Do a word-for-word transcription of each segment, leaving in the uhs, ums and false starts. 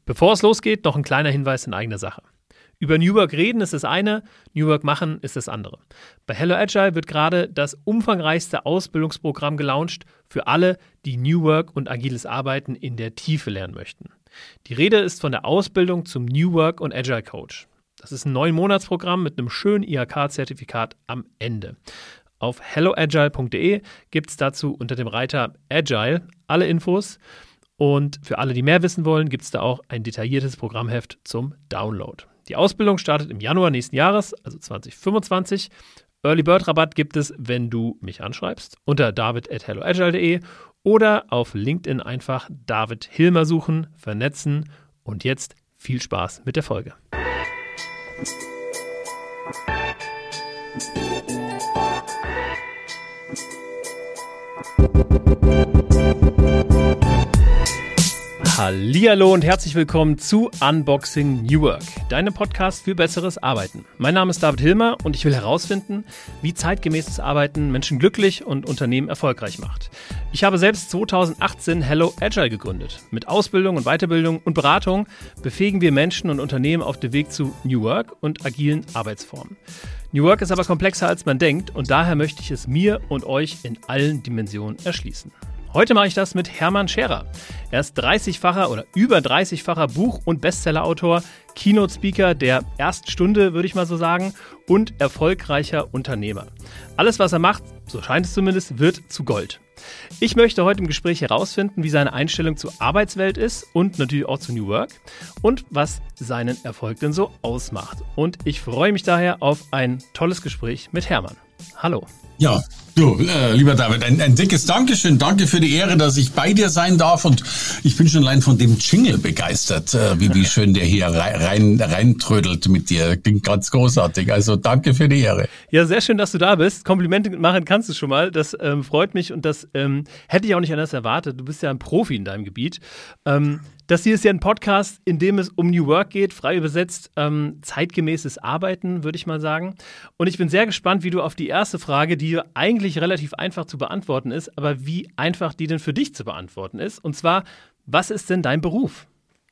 Bevor es losgeht, noch ein kleiner Hinweis in eigener Sache. Über New Work reden ist das eine, New Work machen ist das andere. Bei Hello Agile wird gerade das umfangreichste Ausbildungsprogramm gelauncht für alle, die New Work und agiles Arbeiten in der Tiefe lernen möchten. Die Rede ist von der Ausbildung zum New Work und Agile Coach. Das ist ein neun-Monats-Programm mit einem schönen I H K-Zertifikat am Ende. Auf hello agile punkt de gibt es dazu unter dem Reiter Agile alle Infos. Und für alle, die mehr wissen wollen, gibt es da auch ein detailliertes Programmheft zum Download. Die Ausbildung startet im Januar nächsten Jahres, also zwanzig fünfundzwanzig. Early Bird Rabatt gibt es, wenn du mich anschreibst, unter david at hello agile punkt de oder auf LinkedIn einfach David Hilmer suchen, vernetzen und jetzt viel Spaß mit der Folge. Hallihallo und herzlich willkommen zu Unboxing New Work, deinem Podcast für besseres Arbeiten. Mein Name ist David Hilmer und ich will herausfinden, wie zeitgemäßes Arbeiten Menschen glücklich und Unternehmen erfolgreich macht. Ich habe selbst zweitausendachtzehn Hello Agile gegründet. Mit Ausbildung und Weiterbildung und Beratung befähigen wir Menschen und Unternehmen auf dem Weg zu New Work und agilen Arbeitsformen. New Work ist aber komplexer als man denkt und daher möchte ich es mir und euch in allen Dimensionen erschließen. Heute mache ich das mit Hermann Scherer. Er ist dreißigfacher oder über dreißigfacher Buch- und Bestsellerautor, Keynote-Speaker der ersten Stunde, würde ich mal so sagen, und erfolgreicher Unternehmer. Alles, was er macht, so scheint es zumindest, wird zu Gold. Ich möchte heute im Gespräch herausfinden, wie seine Einstellung zur Arbeitswelt ist und natürlich auch zu New Work und was seinen Erfolg denn so ausmacht. Und ich freue mich daher auf ein tolles Gespräch mit Hermann. Hallo. Ja, du, äh, lieber David, ein, ein dickes Dankeschön. Danke für die Ehre, dass ich bei dir sein darf. Und ich bin schon allein von dem Jingle begeistert, äh, wie, wie schön der hier rein, reintrödelt mit dir. Klingt ganz großartig. Also danke für die Ehre. Ja, sehr schön, dass du da bist. Komplimente machen kannst du schon mal. Das ähm, freut mich und das ähm, hätte ich auch nicht anders erwartet. Du bist ja ein Profi in deinem Gebiet. Ähm, Das hier ist ja ein Podcast, in dem es um New Work geht, frei übersetzt ähm, zeitgemäßes Arbeiten, würde ich mal sagen. Und ich bin sehr gespannt, wie du auf die erste Frage, die eigentlich relativ einfach zu beantworten ist, aber wie einfach die denn für dich zu beantworten ist. Und zwar, was ist denn dein Beruf?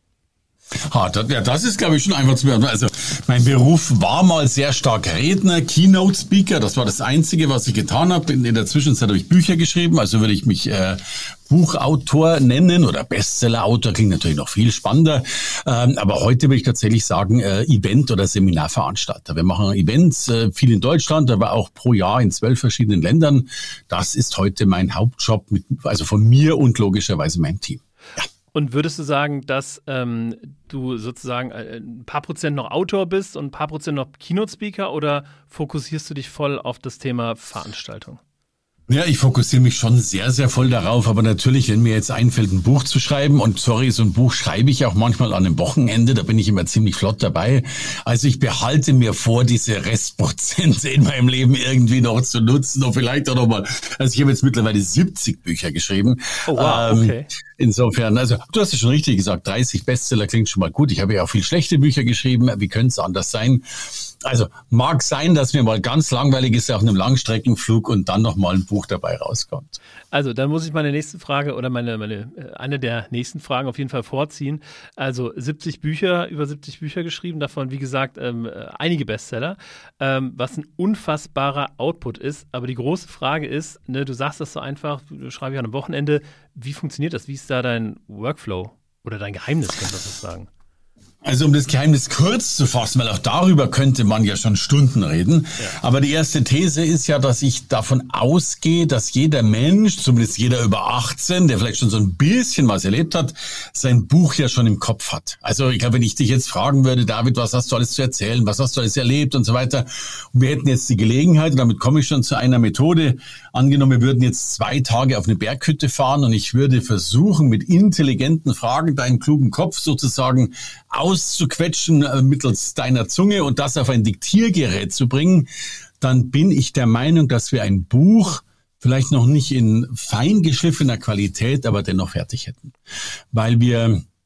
Ha, das, ja, das ist, glaube ich, schon einfach zu beantworten. Also, mein Beruf war mal sehr stark Redner, Keynote-Speaker. Das war das Einzige, was ich getan habe. In, in der Zwischenzeit habe ich Bücher geschrieben. Also würde ich mich äh, Buchautor nennen oder Bestsellerautor. Klingt natürlich noch viel spannender. Ähm, aber heute würde ich tatsächlich sagen, äh, Event- oder Seminarveranstalter. Wir machen Events, äh, viel in Deutschland, aber auch pro Jahr in zwölf verschiedenen Ländern. Das ist heute mein Hauptjob, mit, also von mir und logischerweise meinem Team. Ja. Und würdest du sagen, dass ähm, du sozusagen ein paar Prozent noch Autor bist und ein paar Prozent noch Keynote-Speaker oder fokussierst du dich voll auf das Thema Veranstaltung? Ja, ich fokussiere mich schon sehr, sehr voll darauf, aber natürlich, wenn mir jetzt einfällt, ein Buch zu schreiben, und sorry, so ein Buch schreibe ich auch manchmal an einem Wochenende, da bin ich immer ziemlich flott dabei. Also ich behalte mir vor, diese Restprozente in meinem Leben irgendwie noch zu nutzen und vielleicht auch nochmal, also ich habe jetzt mittlerweile siebzig Bücher geschrieben. Oh wow, okay. Ähm, insofern, also du hast es schon richtig gesagt, dreißig Bestseller klingt schon mal gut. Ich habe ja auch viel schlechte Bücher geschrieben, wie könnte es anders sein? Also mag sein, dass mir mal ganz langweilig ist auf einem Langstreckenflug und dann noch mal ein Buch dabei rauskommt. Also dann muss ich meine nächste Frage oder meine, meine eine der nächsten Fragen auf jeden Fall vorziehen. Also siebzig Bücher, über siebzig Bücher geschrieben, davon wie gesagt ähm, einige Bestseller, ähm, was ein unfassbarer Output ist. Aber die große Frage ist, ne, du sagst das so einfach, du schreibst ja am Wochenende, wie funktioniert das? Wie ist da dein Workflow oder dein Geheimnis, könnte man das sagen? Also um das Geheimnis kurz zu fassen, weil auch darüber könnte man ja schon Stunden reden. Ja. Aber die erste These ist ja, dass ich davon ausgehe, dass jeder Mensch, zumindest jeder über achtzehn, der vielleicht schon so ein bisschen was erlebt hat, sein Buch ja schon im Kopf hat. Also ich glaube, wenn ich dich jetzt fragen würde, David, was hast du alles zu erzählen, was hast du alles erlebt und so weiter. Und wir hätten jetzt die Gelegenheit, und damit komme ich schon zu einer Methode, angenommen, wir würden jetzt zwei Tage auf eine Berghütte fahren und ich würde versuchen, mit intelligenten Fragen deinen klugen Kopf sozusagen auszuquetschen äh, mittels deiner Zunge und das auf ein Diktiergerät zu bringen, dann bin ich der Meinung, dass wir ein Buch vielleicht noch nicht in fein geschliffener Qualität, aber dennoch fertig hätten. Weil wir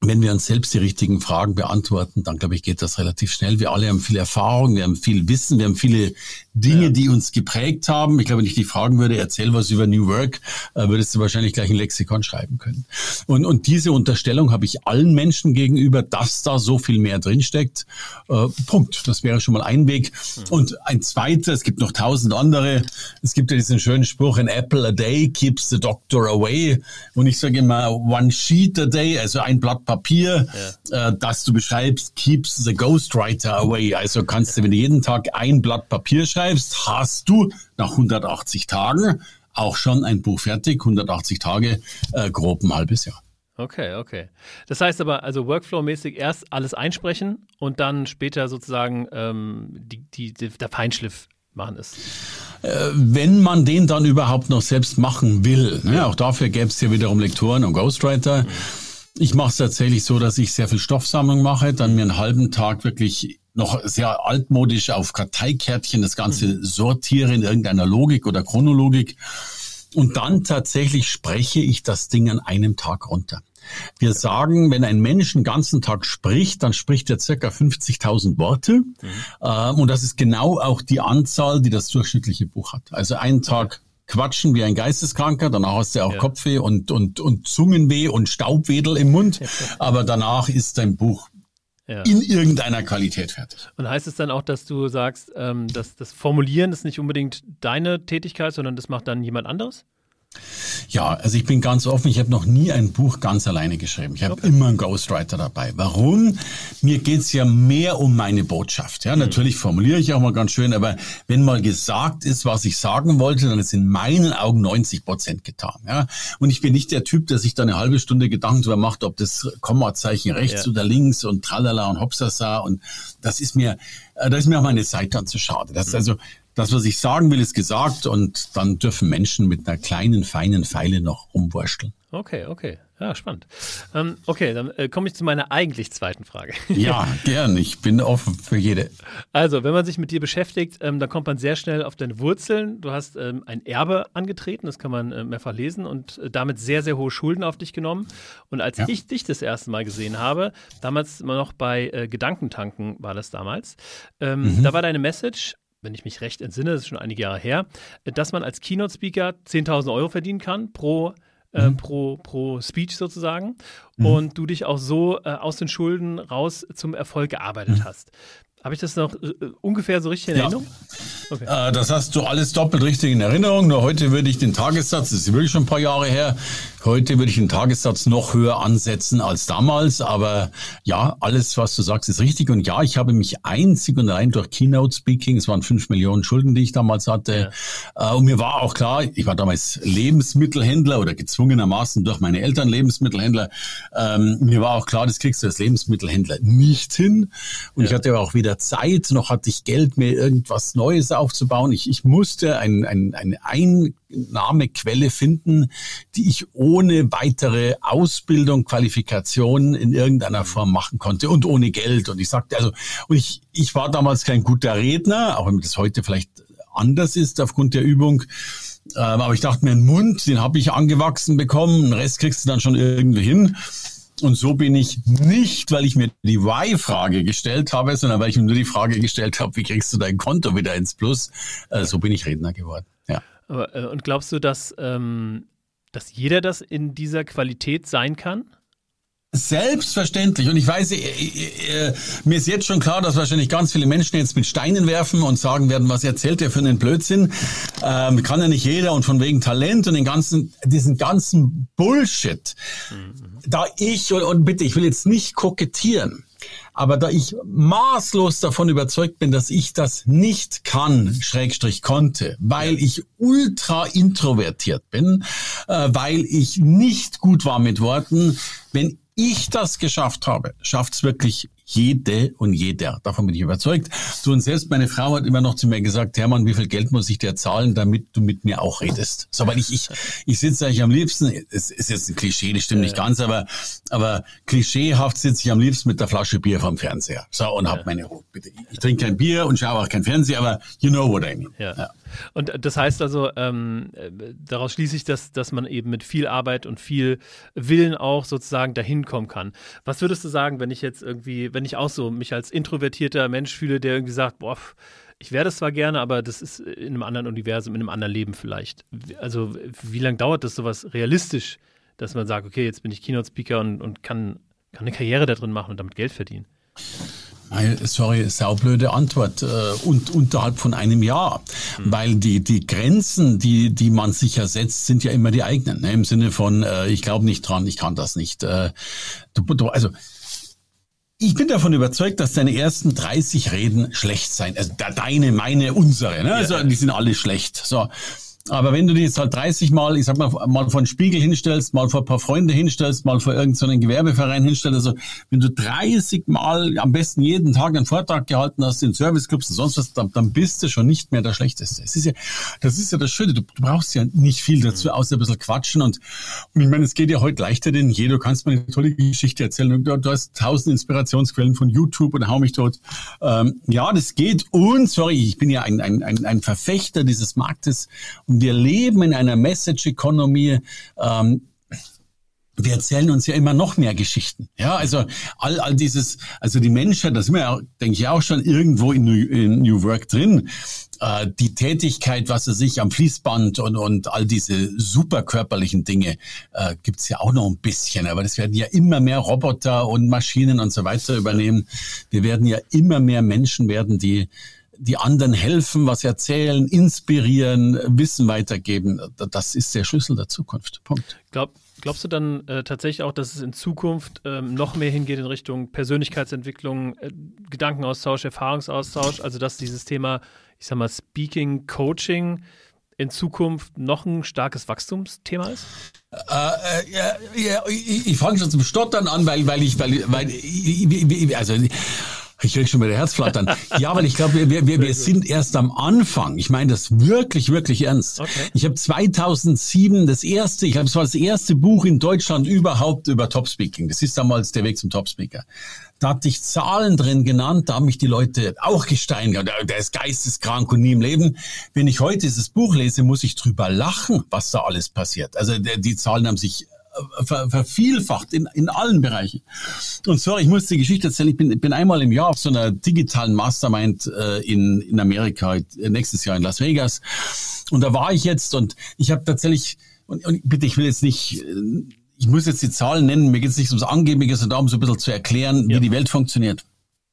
wenn wir uns selbst die richtigen Fragen beantworten, dann glaube ich, geht das relativ schnell. Wir alle haben viel Erfahrung, wir haben viel Wissen, wir haben viele Dinge, ja. die uns geprägt haben. Ich glaube, wenn ich dich fragen würde, erzähl was über New Work, äh, würdest du wahrscheinlich gleich ein Lexikon schreiben können. Und, und diese Unterstellung habe ich allen Menschen gegenüber, dass da so viel mehr drinsteckt. Äh, Punkt. Das wäre schon mal ein Weg. Mhm. Und ein zweiter, es gibt noch tausend andere. Es gibt ja diesen schönen Spruch, an apple a day keeps the doctor away. Und ich sage immer, one sheet a day, also ein Blatt Papier, ja. äh, das du beschreibst, keeps the ghostwriter away. Also kannst du, wenn du jeden Tag ein Blatt Papier schreibst, hast du nach hundertachtzig Tagen auch schon ein Buch fertig. hundertachtzig Tage, äh, grob ein halbes Jahr. Okay, okay. Das heißt aber, also Workflow-mäßig erst alles einsprechen und dann später sozusagen ähm, die, die, die, der Feinschliff machen ist. Äh, wenn man den dann überhaupt noch selbst machen will. Ne? Auch dafür gäbe es ja wiederum Lektoren und Ghostwriter. Mhm. Ich mache es tatsächlich so, dass ich sehr viel Stoffsammlung mache, dann mir einen halben Tag wirklich noch sehr altmodisch auf Karteikärtchen das Ganze sortiere in irgendeiner Logik oder Chronologik und dann tatsächlich spreche ich das Ding an einem Tag runter. Wir sagen, wenn ein Mensch einen ganzen Tag spricht, dann spricht er circa fünfzigtausend Worte. Mhm. Ähm, und das ist genau auch die Anzahl, die das durchschnittliche Buch hat. Also einen Tag quatschen wie ein Geisteskranker, danach hast du auch ja. Kopfweh und, und, und Zungenweh und Staubwedel im Mund, aber danach ist dein Buch ja. in irgendeiner Qualität fertig. Und heißt es dann auch, dass du sagst, ähm, dass das Formulieren ist nicht unbedingt deine Tätigkeit, sondern das macht dann jemand anderes? Ja, also ich bin ganz offen, ich habe noch nie ein Buch ganz alleine geschrieben. Ich habe okay. immer einen Ghostwriter dabei. Warum? Mir geht's ja mehr um meine Botschaft. Ja, mhm. natürlich formuliere ich auch mal ganz schön, aber wenn mal gesagt ist, was ich sagen wollte, dann ist in meinen Augen neunzig Prozent getan. Ja, und ich bin nicht der Typ, der sich da eine halbe Stunde Gedanken darüber macht, ob das Kommazeichen rechts ja. oder links und tralala und hopsasa und das ist mir, da ist mir auch meine Zeit dann zu schade. Das ist also das, was ich sagen will, ist gesagt und dann dürfen Menschen mit einer kleinen, feinen Feile noch rumwursteln. Okay, okay. Ja, spannend. Ähm, okay, dann äh, komme ich zu meiner eigentlich zweiten Frage. Ja, gern. Ich bin offen für jede. Also, wenn man sich mit dir beschäftigt, ähm, dann kommt man sehr schnell auf deine Wurzeln. Du hast ähm, ein Erbe angetreten, das kann man äh, mehrfach lesen und äh, damit sehr, sehr hohe Schulden auf dich genommen. Und als ja. ich dich das erste Mal gesehen habe, damals immer noch bei äh, Gedankentanken war das damals, ähm, mhm. da war deine Message, wenn ich mich recht entsinne, das ist schon einige Jahre her, dass man als Keynote-Speaker zehntausend Euro verdienen kann pro, äh, mhm. pro, pro Speech sozusagen mhm. und du dich auch so äh, aus den Schulden raus zum Erfolg gearbeitet mhm. hast. Habe ich das noch äh, ungefähr so richtig in ja. Erinnerung? Okay. Äh, das hast du alles doppelt richtig in Erinnerung. Nur heute würde ich den Tagessatz, das ist wirklich schon ein paar Jahre her, heute würde ich den Tagessatz noch höher ansetzen als damals. Aber ja, alles, was du sagst, ist richtig. Und ja, ich habe mich einzig und allein durch Keynote Speaking, es waren fünf Millionen Schulden, die ich damals hatte. Ja. Äh, und mir war auch klar, ich war damals Lebensmittelhändler oder gezwungenermaßen durch meine Eltern Lebensmittelhändler. Ähm, mir war auch klar, das kriegst du als Lebensmittelhändler nicht hin. Und ja. ich hatte aber auch weder Zeit, noch hatte ich Geld, mir irgendwas Neues aufzubauen. Ich, ich musste ein, ein, eine Einnahmequelle finden, die ich ohne weitere Ausbildung, Qualifikation in irgendeiner Form machen konnte und ohne Geld. Und ich sagte also, und ich, ich war damals kein guter Redner, auch wenn das heute vielleicht anders ist aufgrund der Übung. Ähm, aber ich dachte mir, einen Mund, den habe ich angewachsen bekommen, den Rest kriegst du dann schon irgendwie hin. Und so bin ich nicht, weil ich mir die Why-Frage gestellt habe, sondern weil ich mir nur die Frage gestellt habe, wie kriegst du dein Konto wieder ins Plus? Äh, so bin ich Redner geworden. Ja. Aber, äh, und glaubst du, dass, ähm, dass jeder das in dieser Qualität sein kann? Selbstverständlich. Und ich weiß, äh, äh, mir ist jetzt schon klar, dass wahrscheinlich ganz viele Menschen jetzt mit Steinen werfen und sagen werden, was erzählt der für einen Blödsinn? Ähm, kann ja nicht jeder und von wegen Talent und den ganzen, diesen ganzen Bullshit. Mhm. Da ich, und, und bitte, ich will jetzt nicht kokettieren, aber da ich maßlos davon überzeugt bin, dass ich das nicht kann, Schrägstrich konnte, weil ich ultra introvertiert bin, äh, weil ich nicht gut war mit Worten, wenn ich das geschafft habe, schafft's wirklich jede und jeder. Davon bin ich überzeugt. So, und selbst meine Frau hat immer noch zu mir gesagt, Hermann, wie viel Geld muss ich dir zahlen, damit du mit mir auch redest? So, weil ich, ich, ich sitze eigentlich am liebsten, es ist jetzt ein Klischee, das stimmt ja. nicht ganz, aber, aber klischeehaft sitze ich am liebsten mit der Flasche Bier vom Fernseher. So, und ja. hab meine Ruhe, bitte. Ich trinke kein Bier und schaue auch kein Fernseher, aber you know what I mean. Ja. Ja. Und das heißt also, ähm, daraus schließe ich, dass, dass man eben mit viel Arbeit und viel Willen auch sozusagen dahin kommen kann. Was würdest du sagen, wenn ich jetzt irgendwie, wenn ich auch so mich als introvertierter Mensch fühle, der irgendwie sagt, boah, ich wäre das zwar gerne, aber das ist in einem anderen Universum, in einem anderen Leben vielleicht. Also wie lange dauert das sowas realistisch, dass man sagt, okay, jetzt bin ich Keynote-Speaker und, und kann, kann eine Karriere da drin machen und damit Geld verdienen? Sorry, saublöde Antwort. Äh, und unterhalb von einem Jahr. Hm. Weil die, die Grenzen, die, die man sich ja setzt, sind ja immer die eigenen. Ne? Im Sinne von, äh, ich glaube nicht dran, ich kann das nicht. Äh, du, du, also, ich bin davon überzeugt, dass deine ersten dreißig Reden schlecht sein. Also deine, meine, unsere. Ne? Also, die sind alle schlecht. So. Aber wenn du dir jetzt halt dreißig Mal, ich sag mal, mal vor einen Spiegel hinstellst, mal vor ein paar Freunde hinstellst, mal vor irgendeinen Gewerbeverein hinstellst, also wenn du dreißig Mal am besten jeden Tag einen Vortrag gehalten hast in Serviceclubs und sonst was, dann, dann bist du schon nicht mehr der Schlechteste. Es ist ja, das ist ja das Schöne, du, du brauchst ja nicht viel dazu, außer ein bisschen quatschen und, und ich meine, es geht ja heute leichter denn je, du kannst mir eine tolle Geschichte erzählen, du, du hast tausend Inspirationsquellen von YouTube und hau mich tot. Ähm, ja, das geht und, sorry, ich bin ja ein, ein, ein, ein Verfechter dieses Marktes. Und wir leben in einer Message-Economy. Ähm, wir erzählen uns ja immer noch mehr Geschichten. Ja, also all, all dieses, also die Menschheit, das sind wir ja, denke ich, auch schon irgendwo in New, in New Work drin. Äh, die Tätigkeit, was er sich am Fließband und, und all diese superkörperlichen Dinge äh, gibt's ja auch noch ein bisschen. Aber das werden ja immer mehr Roboter und Maschinen und so weiter übernehmen. Wir werden ja immer mehr Menschen werden, die die anderen helfen, was erzählen, inspirieren, Wissen weitergeben. Das ist der Schlüssel der Zukunft. Punkt. Glaub, glaubst du dann äh, tatsächlich auch, dass es in Zukunft ähm, noch mehr hingeht in Richtung Persönlichkeitsentwicklung, äh, Gedankenaustausch, Erfahrungsaustausch, also dass dieses Thema, ich sag mal, Speaking, Coaching in Zukunft noch ein starkes Wachstumsthema ist? Äh, ja, ja, ich, ich fange schon zum Stottern an, weil, weil ich, weil, weil, ich, also ich krieg schon wieder Herzflattern. Ja, weil ich glaube, wir, wir, wir sind erst am Anfang. Ich meine das wirklich, wirklich ernst. Okay. Ich habe zweitausendsieben das erste, ich glaube, es war das erste Buch in Deutschland überhaupt über Topspeaking. Das ist damals der Weg zum Topspeaker. Da hatte ich Zahlen drin genannt, da haben mich die Leute auch gesteigert. Der ist geisteskrank und nie im Leben. Wenn ich heute dieses Buch lese, muss ich drüber lachen, was da alles passiert. Also die Zahlen haben sich Ver, vervielfacht in, in allen Bereichen. Und sorry, ich muss die Geschichte erzählen. Ich bin, bin einmal im Jahr auf so einer digitalen Mastermind äh, in, in Amerika, nächstes Jahr in Las Vegas. Und da war ich jetzt und ich habe tatsächlich, und, und bitte, ich will jetzt nicht, ich muss jetzt die Zahlen nennen, mir geht es nicht ums Angebliche, sondern darum, so ein bisschen zu erklären, ja. wie die Welt funktioniert.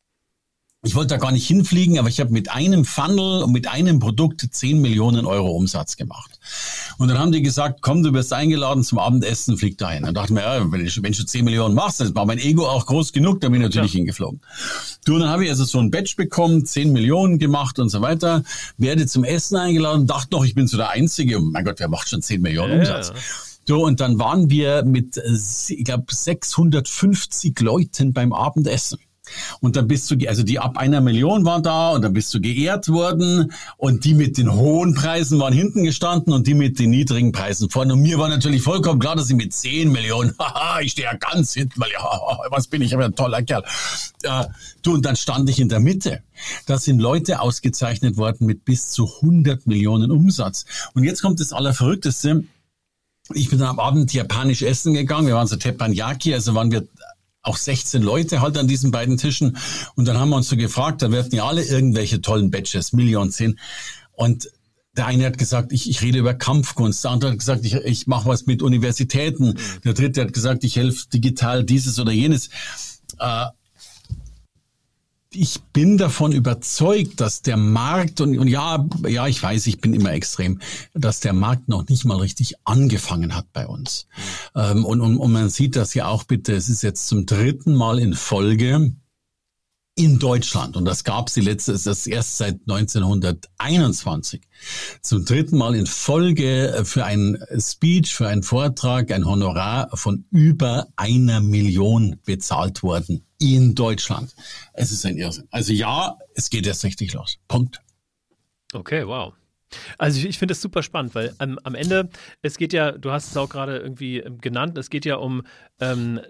Ich wollte da gar nicht hinfliegen, aber ich habe mit einem Funnel und mit einem Produkt zehn Millionen Euro Umsatz gemacht. Und dann haben die gesagt, komm, du wirst eingeladen zum Abendessen, flieg dahin. Dann dachte ich mir, ja, wenn, ich, wenn du zehn Millionen machst, dann war mein Ego auch groß genug, dann bin ich natürlich ja. hingeflogen. Du, und dann habe ich also so ein Badge bekommen, zehn Millionen gemacht und so weiter, werde zum Essen eingeladen, dachte noch, ich bin so der Einzige. Und mein Gott, wer macht schon zehn Millionen ja, Umsatz? Ja. So, und dann waren wir mit, ich glaube, sechshundertfünfzig Leuten beim Abendessen. Und dann bist du, also die ab einer Million waren da und dann bist du geehrt worden und die mit den hohen Preisen waren hinten gestanden und die mit den niedrigen Preisen vorne. Und mir war natürlich vollkommen klar, dass ich mit zehn Millionen, haha, ich stehe ja ganz hinten, weil ja, was bin ich, ich bin ein toller Kerl. Äh, du, und dann stand ich in der Mitte. Da sind Leute ausgezeichnet worden mit bis zu hundert Millionen Umsatz. Und jetzt kommt das Allerverrückteste. Ich bin dann am Abend japanisch essen gegangen. Wir waren so Teppanyaki, also waren wir auch sechzehn Leute halt an diesen beiden Tischen. Und dann haben wir uns so gefragt, da werden ja alle irgendwelche tollen Badges, Millionen sehen. Und der eine hat gesagt, ich, ich rede über Kampfkunst. Der andere hat gesagt, ich, ich mache was mit Universitäten. Der dritte hat gesagt, ich helfe digital dieses oder jenes. Äh, Ich bin davon überzeugt, dass der Markt, und, und ja, ja, ich weiß, ich bin immer extrem, dass der Markt noch nicht mal richtig angefangen hat bei uns. Mhm. Ähm, und, und, und man sieht das ja auch bitte, es ist jetzt zum dritten Mal in Folge, in Deutschland, und das gab es die letzte, das erst seit neunzehnhunderteinundzwanzig, zum dritten Mal in Folge für ein Speech, für einen Vortrag, ein Honorar von über einer Million bezahlt worden in Deutschland. Es ist ein Irrsinn. Also ja, es geht erst richtig los. Punkt. Okay, wow. Also ich, ich finde es super spannend, weil ähm, am Ende, es geht ja, du hast es auch gerade irgendwie genannt, es geht ja um ähm,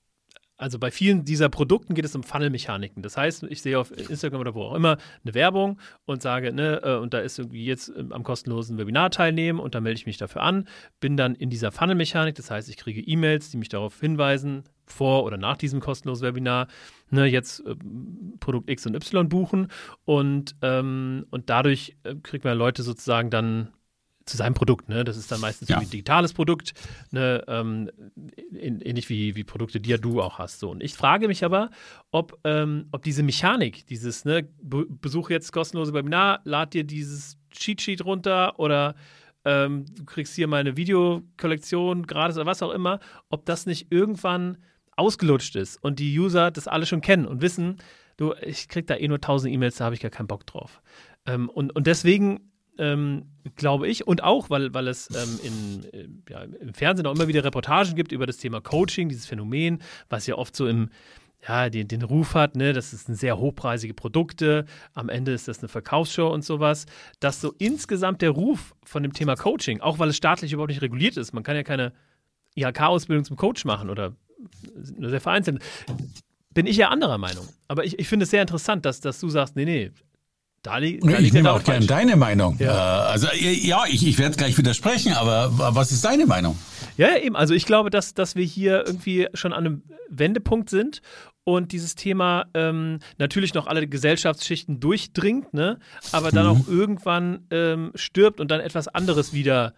Also bei vielen dieser Produkten geht es um Funnel-Mechaniken. Das heißt, ich sehe auf Instagram oder wo auch immer eine Werbung und sage, ne, äh, und da ist irgendwie jetzt äh, am kostenlosen Webinar teilnehmen und dann melde ich mich dafür an, bin dann in dieser Funnel-Mechanik, das heißt, ich kriege E-Mails, die mich darauf hinweisen, vor oder nach diesem kostenlosen Webinar, ne, jetzt äh, Produkt X und Y buchen und, ähm, und dadurch äh, kriegt man Leute sozusagen dann zu seinem Produkt, ne? Das ist dann meistens ja. ein digitales Produkt, ne? ähm, ähnlich wie, wie Produkte, die ja du auch hast. So. Und ich frage mich aber, ob, ähm, ob diese Mechanik, dieses, ne, be- besuche jetzt kostenlose Webinar, lad dir dieses Cheat-Sheet runter oder ähm, du kriegst hier meine Videokollektion gratis oder was auch immer, ob das nicht irgendwann ausgelutscht ist und die User das alle schon kennen und wissen, du, ich krieg da eh nur tausend E-Mails, da habe ich gar keinen Bock drauf. Ähm, und, und deswegen Ähm, glaube ich, und auch, weil, weil es ähm, in, äh, ja, im Fernsehen auch immer wieder Reportagen gibt über das Thema Coaching, dieses Phänomen, was ja oft so im, ja, den, den Ruf hat, ne, das sind sehr hochpreisige Produkte, am Ende ist das eine Verkaufsshow und sowas, dass so insgesamt der Ruf von dem Thema Coaching, auch weil es staatlich überhaupt nicht reguliert ist, man kann ja keine I H K-Ausbildung zum Coach machen oder nur sehr vereinzelt, bin ich ja anderer Meinung. Aber ich, ich finde es sehr interessant, dass, dass du sagst, nee, nee, Da li- da ich nehme auch gerne deine Meinung. Ja. Also ja, ich, ich werde gleich widersprechen, aber was ist deine Meinung? Ja, eben. Also ich glaube, dass, dass wir hier irgendwie schon an einem Wendepunkt sind und dieses Thema ähm, natürlich noch alle Gesellschaftsschichten durchdringt, ne? Aber dann mhm. auch irgendwann ähm, stirbt und dann etwas anderes wieder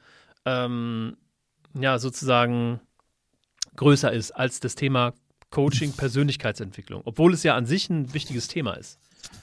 ähm, ja, sozusagen größer ist als das Thema Coaching, Persönlichkeitsentwicklung. Obwohl es ja an sich ein wichtiges Thema ist.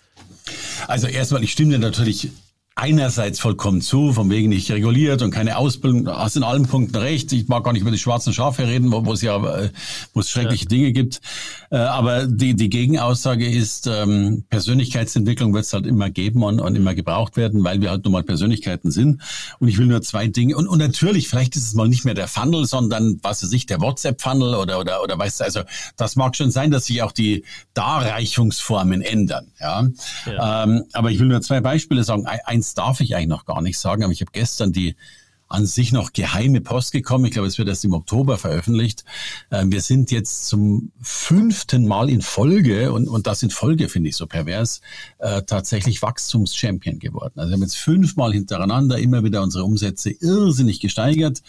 Also erstmal, ich stimme dir natürlich einerseits vollkommen zu, von wegen nicht reguliert und keine Ausbildung, du hast in allen Punkten recht. Ich mag gar nicht über die schwarzen Schafe reden, wo, wo es ja wo es schreckliche ja. Dinge gibt. Aber die, die Gegenaussage ist, ähm, Persönlichkeitsentwicklung wird es halt immer geben und, und immer gebraucht werden, weil wir halt nun mal Persönlichkeiten sind. Und ich will nur zwei Dinge. Und, und natürlich, vielleicht ist es mal nicht mehr der Funnel, sondern, was weiß ich, der WhatsApp-Funnel oder, oder, oder weißt du, also das mag schon sein, dass sich auch die Darreichungsformen ändern. Ja. ja. Ähm, aber ich will nur zwei Beispiele sagen. Eins darf ich eigentlich noch gar nicht sagen, aber ich habe gestern die an sich noch geheime Post gekommen. Ich glaube, es wird erst im Oktober veröffentlicht. Wir sind jetzt zum fünften Mal in Folge, und, und das in Folge finde ich so pervers, äh, tatsächlich Wachstumschampion geworden. Also wir haben jetzt fünfmal hintereinander immer wieder unsere Umsätze irrsinnig gesteigert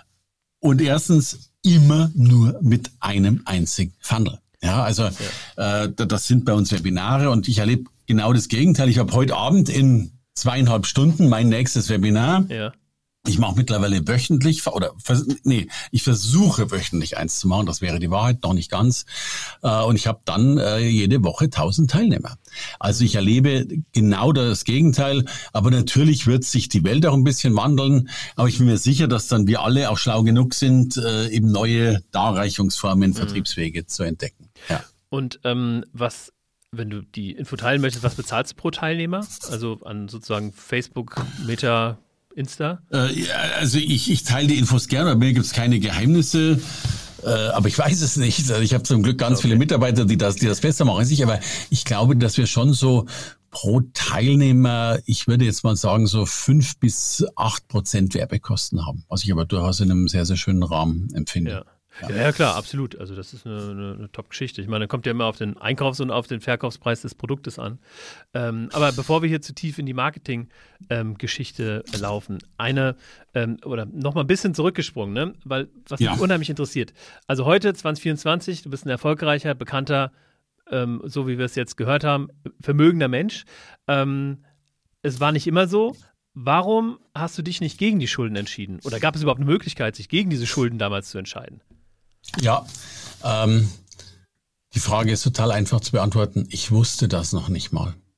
und erstens immer nur mit einem einzigen Funnel. Ja, also ja. Äh, das sind bei uns Webinare und ich erlebe genau das Gegenteil. Ich habe heute Abend in zweieinhalb Stunden mein nächstes Webinar. Ja. Ich mache mittlerweile wöchentlich, oder nee, ich versuche wöchentlich eins zu machen, das wäre die Wahrheit, noch nicht ganz. Und ich habe dann jede Woche tausend Teilnehmer. Also ich erlebe genau das Gegenteil, aber natürlich wird sich die Welt auch ein bisschen wandeln. Aber ich bin mir sicher, dass dann wir alle auch schlau genug sind, eben neue Darreichungsformen, mhm. Vertriebswege zu entdecken. Ja. Und ähm, was... Wenn du die Info teilen möchtest, was bezahlst du pro Teilnehmer? Also an sozusagen Facebook, Meta, Insta? Äh, ja, also ich, ich teile die Infos gerne, bei mir gibt es keine Geheimnisse, äh, aber ich weiß es nicht. Also ich habe zum Glück ganz okay. viele Mitarbeiter, die das, die das besser machen als ich, aber ich glaube, dass wir schon so pro Teilnehmer, ich würde jetzt mal sagen, so fünf bis acht Prozent Werbekosten haben, was ich aber durchaus in einem sehr, sehr schönen Rahmen empfinde. Ja. Ja. ja, klar, absolut. Also das ist eine, eine, eine Top-Geschichte. Ich meine, da kommt ja immer auf den Einkaufs- und auf den Verkaufspreis des Produktes an. Ähm, aber bevor wir hier zu tief in die Marketing-Geschichte ähm, laufen, eine, ähm, oder nochmal ein bisschen zurückgesprungen, ne? Weil was ja. mich unheimlich interessiert. Also heute, zwanzig vierundzwanzig, du bist ein erfolgreicher, bekannter, ähm, so wie wir es jetzt gehört haben, vermögender Mensch. Ähm, es war nicht immer so. Warum hast du dich nicht gegen die Schulden entschieden? Oder gab es überhaupt eine Möglichkeit, sich gegen diese Schulden damals zu entscheiden? Ja, ähm, die Frage ist total einfach zu beantworten. Ich wusste das noch nicht mal.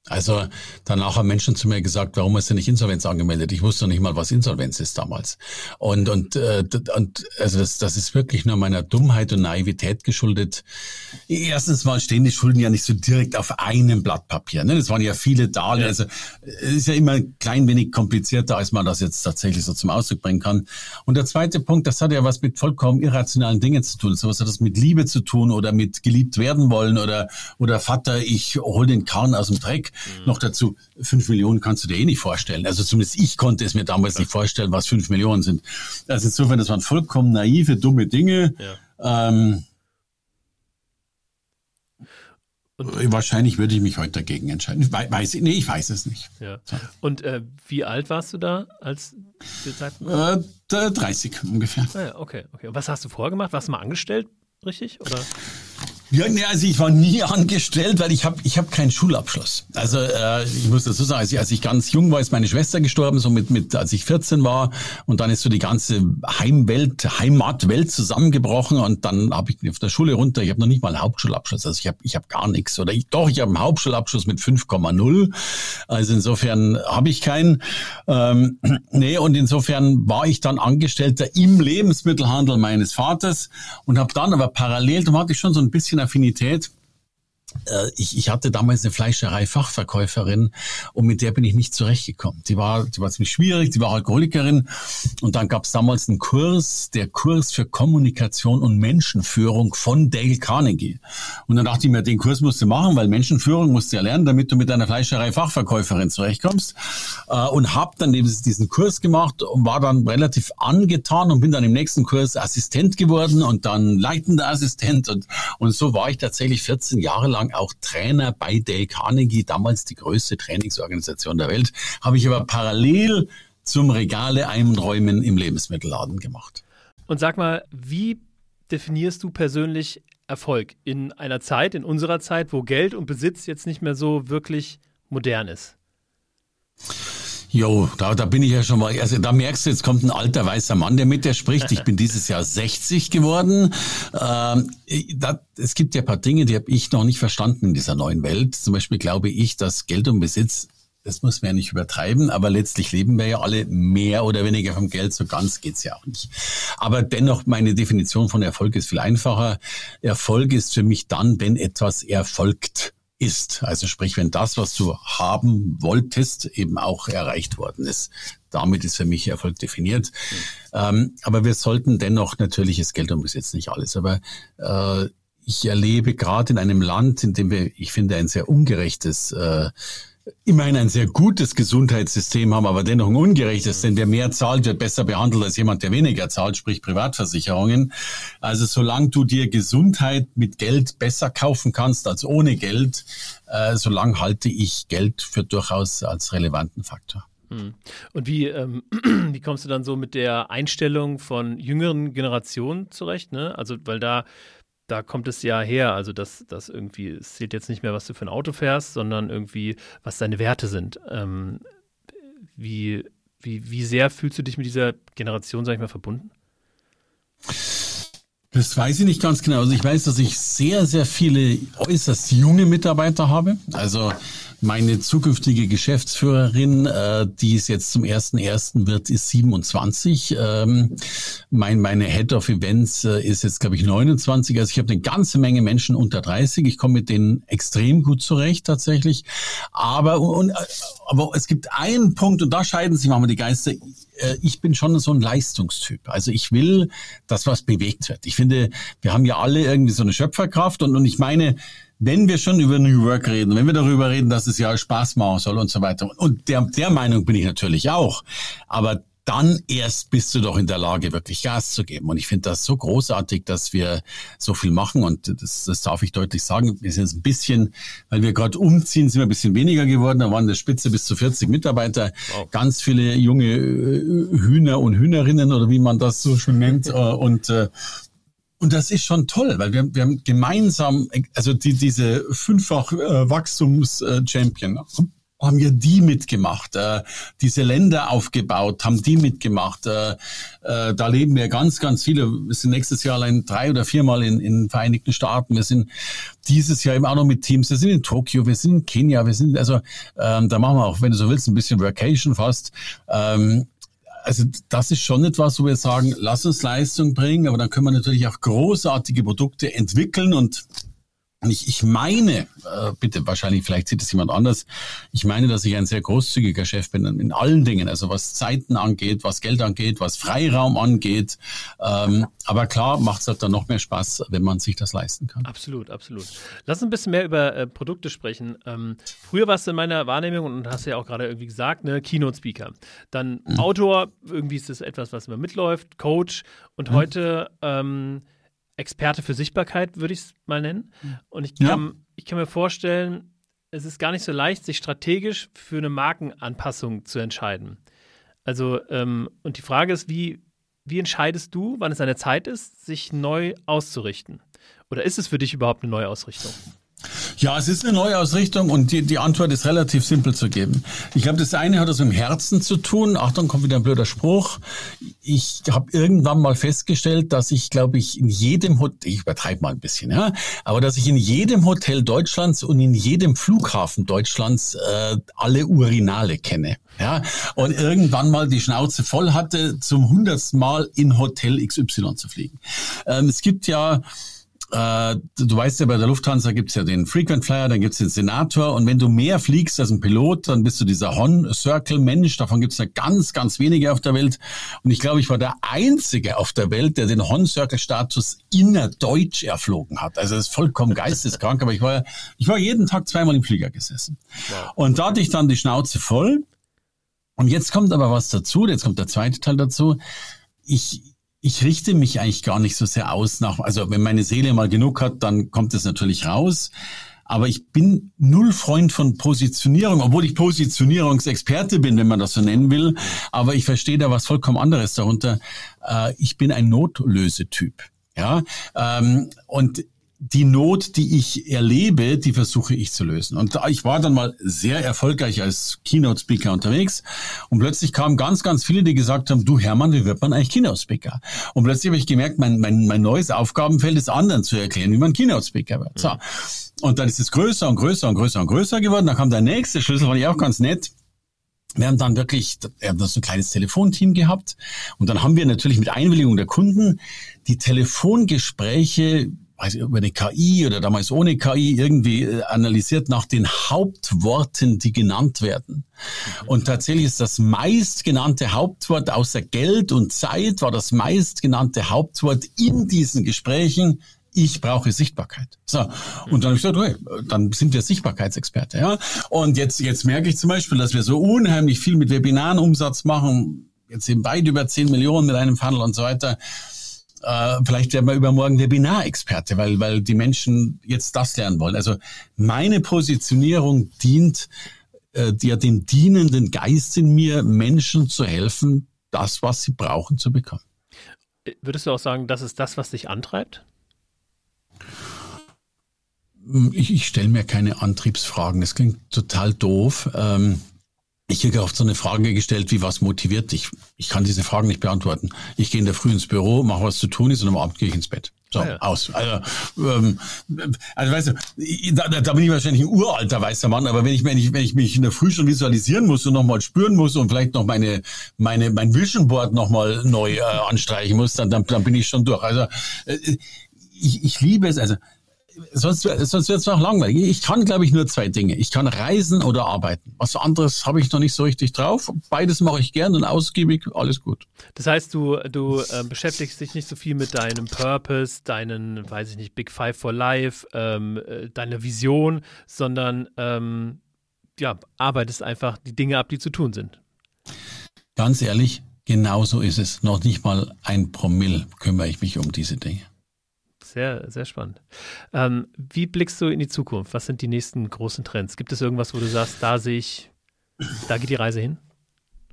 Also danach haben Menschen zu mir gesagt, warum hast du nicht Insolvenz angemeldet? Ich wusste noch nicht mal, was Insolvenz ist damals. Und und äh, und also das das ist wirklich nur meiner Dummheit und Naivität geschuldet. Erstens mal stehen die Schulden ja nicht so direkt auf einem Blatt Papier. Ne? Das waren ja viele Darlehen. Ja. Also es ist ja immer ein klein wenig komplizierter, als man das jetzt tatsächlich so zum Ausdruck bringen kann. Und der zweite Punkt, das hat ja was mit vollkommen irrationalen Dingen zu tun. So was hat das mit Liebe zu tun oder mit geliebt werden wollen oder oder Vater, ich hol den Karren aus dem Dreck. Mhm. Noch dazu, fünf Millionen kannst du dir eh nicht vorstellen. Also zumindest ich konnte es mir damals ja. nicht vorstellen, was fünf Millionen sind. Also insofern, das waren vollkommen naive, dumme Dinge. Ja. Ähm, Und wahrscheinlich würde ich mich heute dagegen entscheiden. Weiß ich, nee, ich weiß es nicht. Ja. Und äh, wie alt warst du da als der Zeitpunkt? Äh, dreißig ungefähr. Ah ja, okay, okay. Und was hast du vorher gemacht? Warst du mal angestellt, richtig? Oder? Ja, nee, also ich war nie angestellt, weil ich habe ich hab keinen Schulabschluss. Also äh, ich muss dazu sagen, als ich, als ich ganz jung war, ist meine Schwester gestorben, so mit mit als ich vierzehn war, und dann ist so die ganze Heimwelt, Heimatwelt zusammengebrochen, und dann habe ich auf der Schule runter, ich habe noch nicht mal einen Hauptschulabschluss, also ich habe ich habe gar nichts, oder ich, doch, ich habe einen Hauptschulabschluss mit fünf Komma null, also insofern habe ich keinen. Ähm, nee, und insofern war ich dann Angestellter im Lebensmittelhandel meines Vaters und habe dann aber parallel, da hatte ich schon so ein bisschen Affinität. Ich, ich hatte damals eine Fleischerei-Fachverkäuferin, und mit der bin ich nicht zurechtgekommen. Die war, die war ziemlich schwierig, die war Alkoholikerin, und dann gab es damals einen Kurs, der Kurs für Kommunikation und Menschenführung von Dale Carnegie. Und dann dachte ich mir, den Kurs musst du machen, weil Menschenführung musst du ja lernen, damit du mit einer Fleischerei-Fachverkäuferin zurechtkommst. Und habe dann diesen Kurs gemacht und war dann relativ angetan und bin dann im nächsten Kurs Assistent geworden und dann leitender Assistent, und, und so war ich tatsächlich vierzehn Jahre lang auch Trainer bei Dale Carnegie, damals die größte Trainingsorganisation der Welt, habe ich aber parallel zum Regale einräumen im Lebensmittelladen gemacht. Und sag mal, wie definierst du persönlich Erfolg in einer Zeit, in unserer Zeit, wo Geld und Besitz jetzt nicht mehr so wirklich modern ist? Jo, da, da bin ich ja schon mal, also da merkst du, jetzt kommt ein alter weißer Mann, der mit dir spricht. Ich bin dieses Jahr sechzig geworden. Ähm, da, es gibt ja ein paar Dinge, die habe ich noch nicht verstanden in dieser neuen Welt. Zum Beispiel glaube ich, dass Geld und Besitz, das muss man ja nicht übertreiben, aber letztlich leben wir ja alle mehr oder weniger vom Geld, so ganz geht's ja auch nicht. Aber dennoch, meine Definition von Erfolg ist viel einfacher. Erfolg ist für mich dann, wenn etwas erfolgt ist. Also sprich, wenn das, was du haben wolltest, eben auch erreicht worden ist. Damit ist für mich Erfolg definiert. Mhm. Ähm, aber wir sollten dennoch, natürlich ist Geld und Besitz nicht alles, aber äh, ich erlebe gerade in einem Land, in dem wir, ich finde, ein sehr ungerechtes, äh, immerhin ein sehr gutes Gesundheitssystem haben, aber dennoch ein ungerechtes, denn wer mehr zahlt, wird besser behandelt als jemand, der weniger zahlt, sprich Privatversicherungen. Also solange du dir Gesundheit mit Geld besser kaufen kannst als ohne Geld, äh, solange halte ich Geld für durchaus als relevanten Faktor. Und wie, ähm, wie kommst du dann so mit der Einstellung von jüngeren Generationen zurecht? Ne? Also, weil da Da kommt es ja her, also dass das irgendwie, es zählt jetzt nicht mehr, was du für ein Auto fährst, sondern irgendwie, was deine Werte sind. Ähm, wie, wie, wie sehr fühlst du dich mit dieser Generation, sag ich mal, verbunden? Das weiß ich nicht ganz genau. Also ich weiß, dass ich sehr, sehr viele äußerst junge Mitarbeiter habe. Also meine zukünftige Geschäftsführerin, äh, die es jetzt zum ersten ersten wird, ist siebenundzwanzig. Ähm, mein, meine Head of Events äh, ist jetzt, glaube ich, neunundzwanzig. Also ich habe eine ganze Menge Menschen unter dreißig. Ich komme mit denen extrem gut zurecht tatsächlich. Aber, und, aber es gibt einen Punkt, und da scheiden sich manchmal die Geister. Ich bin schon so ein Leistungstyp. Also ich will, dass was bewegt wird. Ich finde, wir haben ja alle irgendwie so eine Schöpferkraft, und, und ich meine, wenn wir schon über New Work reden, wenn wir darüber reden, dass es ja Spaß machen soll und so weiter, und der, der Meinung bin ich natürlich auch, aber dann erst bist du doch in der Lage, wirklich Gas zu geben. Und ich finde das so großartig, dass wir so viel machen. Und das, das darf ich deutlich sagen. Wir sind jetzt ein bisschen, weil wir gerade umziehen, sind wir ein bisschen weniger geworden. Da waren in der Spitze bis zu vierzig Mitarbeiter. Wow. Ganz viele junge Hühner und Hühnerinnen, oder wie man das so schon nennt. Und Und das ist schon toll, weil wir, wir haben gemeinsam, also die, diese fünffach äh, Wachstums-Champion, haben ja die mitgemacht, äh, diese Länder aufgebaut, haben die mitgemacht. Äh, äh, da leben wir ganz, ganz viele. Wir sind nächstes Jahr allein drei oder viermal in, in den Vereinigten Staaten. Wir sind dieses Jahr eben auch noch mit Teams. Wir sind in Tokio, wir sind in Kenia, wir sind, also ähm, da machen wir auch, wenn du so willst, ein bisschen Vacation fast. Ähm, also das ist schon etwas, wo wir sagen, lass uns Leistung bringen, aber dann können wir natürlich auch großartige Produkte entwickeln und Und ich, ich meine, äh, bitte, wahrscheinlich, vielleicht sieht es jemand anders, ich meine, dass ich ein sehr großzügiger Chef bin in allen Dingen, also was Zeiten angeht, was Geld angeht, was Freiraum angeht. Ähm, aber klar, macht es halt dann noch mehr Spaß, wenn man sich das leisten kann. Absolut, absolut. Lass uns ein bisschen mehr über äh, Produkte sprechen. Ähm, früher warst du in meiner Wahrnehmung, und hast ja auch gerade irgendwie gesagt, ne, Keynote-Speaker. Dann mhm. Autor, irgendwie ist das etwas, was immer mitläuft, Coach und mhm. heute ähm, Experte für Sichtbarkeit, würde ich es mal nennen. Und ich kann, ja. ich kann mir vorstellen, es ist gar nicht so leicht, sich strategisch für eine Markenanpassung zu entscheiden. Also, ähm, und die Frage ist, wie, wie entscheidest du, wann es eine Zeit ist, sich neu auszurichten? Oder ist es für dich überhaupt eine Neuausrichtung? Ja, es ist eine Neuausrichtung und die, die Antwort ist relativ simpel zu geben. Ich glaube, das eine hat das mit dem Herzen zu tun. Achtung, kommt wieder ein blöder Spruch. Ich habe irgendwann mal festgestellt, dass ich, glaube ich, in jedem Hotel, ich übertreibe mal ein bisschen, ja, aber dass ich in jedem Hotel Deutschlands und in jedem Flughafen Deutschlands äh, alle Urinale kenne. Ja, und irgendwann mal die Schnauze voll hatte, zum hundertsten Mal in Hotel X Y zu fliegen. Ähm, es gibt ja Äh, du weißt ja, bei der Lufthansa gibt's ja den Frequent Flyer, dann gibt's den Senator und wenn du mehr fliegst als ein Pilot, dann bist du dieser Hon-Circle-Mensch, davon gibt's ja ganz, ganz wenige auf der Welt und ich glaube, ich war der Einzige auf der Welt, der den Hon-Circle-Status innerdeutsch erflogen hat. Also das ist vollkommen geisteskrank, aber ich war ich war jeden Tag zweimal im Flieger gesessen. Wow. Und da hatte ich dann die Schnauze voll und jetzt kommt aber was dazu, jetzt kommt der zweite Teil dazu. Ich Ich richte mich eigentlich gar nicht so sehr aus nach, also wenn meine Seele mal genug hat, dann kommt es natürlich raus. Aber ich bin null Freund von Positionierung, obwohl ich Positionierungsexperte bin, wenn man das so nennen will. Aber ich verstehe da was vollkommen anderes darunter. Ich bin ein Notlösetyp. Ja, und die Not, die ich erlebe, die versuche ich zu lösen. Und ich war dann mal sehr erfolgreich als Keynote-Speaker unterwegs und plötzlich kamen ganz, ganz viele, die gesagt haben, du Hermann, wie wird man eigentlich Keynote-Speaker? Und plötzlich habe ich gemerkt, mein, mein, mein neues Aufgabenfeld ist anderen zu erklären, wie man Keynote-Speaker wird. So. Und dann ist es größer und größer und größer und größer geworden. Dann kam der nächste Schlüssel, fand ich auch ganz nett. Wir haben dann wirklich, wir haben dann so ein kleines Telefonteam gehabt und dann haben wir natürlich mit Einwilligung der Kunden die Telefongespräche, weiß ich, über eine K I oder damals ohne K I irgendwie analysiert nach den Hauptworten, die genannt werden. Mhm. Und tatsächlich ist das meistgenannte Hauptwort außer Geld und Zeit war das meistgenannte Hauptwort in diesen Gesprächen: Ich brauche Sichtbarkeit. So. Und dann habe ich gesagt, okay, dann sind wir Sichtbarkeitsexperte, ja. Und jetzt, jetzt merke ich zum Beispiel, dass wir so unheimlich viel mit Webinaren Umsatz machen. Jetzt eben weit über zehn Millionen mit einem Funnel und so weiter. Äh, vielleicht werden wir übermorgen Webinarexperte, weil, weil die Menschen jetzt das lernen wollen. Also meine Positionierung dient äh, ja dem dienenden Geist in mir, Menschen zu helfen, das, was sie brauchen, zu bekommen. Würdest du auch sagen, das ist das, was dich antreibt? Ich, ich stelle mir keine Antriebsfragen. Das klingt total doof. Ähm, ich kriege oft so eine Frage gestellt, wie was motiviert dich? Ich kann diese Fragen nicht beantworten. Ich gehe in der Früh ins Büro, mache was zu tun ist und am Abend gehe ich ins Bett. So, ah ja. aus. Also, ähm, also weißt du, da, da bin ich wahrscheinlich ein uralter weißer Mann, aber wenn ich, wenn ich, wenn ich mich in der Früh schon visualisieren muss und nochmal spüren muss und vielleicht noch meine, meine, mein Vision Board nochmal neu äh, anstreichen muss, dann, dann, dann bin ich schon durch. Also, äh, ich, ich liebe es, also, sonst, sonst wird es noch langweilig. Ich kann, glaube ich, nur zwei Dinge. Ich kann reisen oder arbeiten. Was anderes habe ich noch nicht so richtig drauf. Beides mache ich gern und ausgiebig, alles gut. Das heißt, du, du äh, beschäftigst dich nicht so viel mit deinem Purpose, deinen, weiß ich nicht, Big Five for Life, ähm, äh, deiner Vision, sondern ähm, ja, arbeitest einfach die Dinge ab, die zu tun sind. Ganz ehrlich, genau so ist es. Noch nicht mal ein Promille kümmere ich mich um diese Dinge. Sehr, sehr spannend. Ähm, wie blickst du in die Zukunft? Was sind die nächsten großen Trends? Gibt es irgendwas, wo du sagst, da sehe ich, da geht die Reise hin?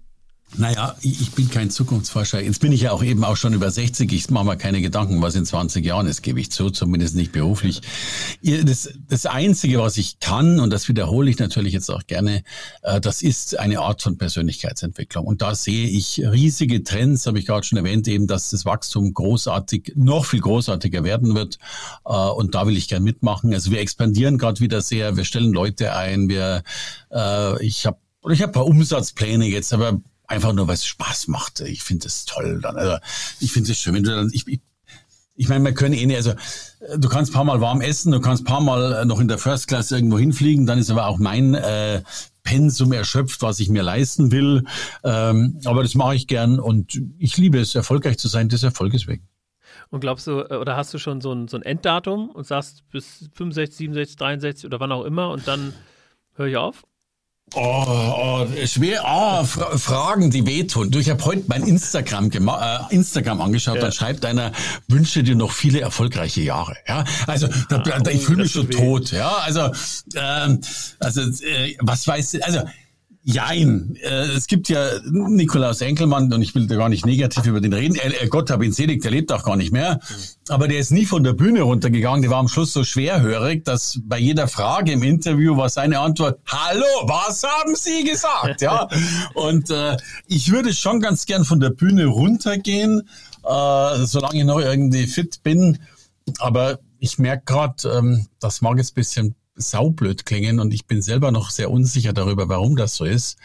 Naja, ich bin kein Zukunftsforscher. Jetzt bin ich ja auch eben auch schon über sechzig. Ich mache mir keine Gedanken, was in zwanzig Jahren ist, gebe ich zu, zumindest nicht beruflich. Das, das Einzige, was ich kann, und das wiederhole ich natürlich jetzt auch gerne, das ist eine Art von Persönlichkeitsentwicklung. Und da sehe ich riesige Trends, habe ich gerade schon erwähnt, eben, dass das Wachstum großartig, noch viel großartiger werden wird. Und da will ich gern mitmachen. Also wir expandieren gerade wieder sehr, wir stellen Leute ein, wir, ich habe, ich habe ein paar Umsatzpläne jetzt, aber einfach nur, weil es Spaß macht. Ich finde es toll. Dann, also ich finde es schön, wenn du dann, ich, ich, ich meine, wir können eh nicht, also du kannst ein paar Mal warm essen, du kannst ein paar Mal noch in der First Class irgendwo hinfliegen, dann ist aber auch mein äh, Pensum erschöpft, was ich mir leisten will. Ähm, aber das mache ich gern und ich liebe es, erfolgreich zu sein, des Erfolges wegen. Und glaubst du, oder hast du schon so ein, so ein Enddatum und sagst bis fünfundsechzig, siebenundsechzig, dreiundsechzig oder wann auch immer und dann höre ich auf? Oh, oh, schwer, ah, oh, Fra- Fragen, die wehtun. Du, ich habe heute mein Instagram gema- äh, Instagram angeschaut, ja. Dann schreibt einer, wünsche dir noch viele erfolgreiche Jahre. Ja, also da, ah, da, ich fühle mich schon tot. Ja, also, ähm, also äh, was weißt du, also jein, äh, es gibt ja Nikolaus Enkelmann, und ich will da gar nicht negativ über den reden, er, er, Gott hab ihn selig, der lebt auch gar nicht mehr, aber der ist nie von der Bühne runtergegangen, der war am Schluss so schwerhörig, dass bei jeder Frage im Interview war seine Antwort, hallo, was haben Sie gesagt? Ja, und äh, ich würde schon ganz gern von der Bühne runtergehen, äh, solange ich noch irgendwie fit bin, aber ich merke gerade, ähm, das mag jetzt ein bisschen saublöd klingen und ich bin selber noch sehr unsicher darüber, warum das so ist.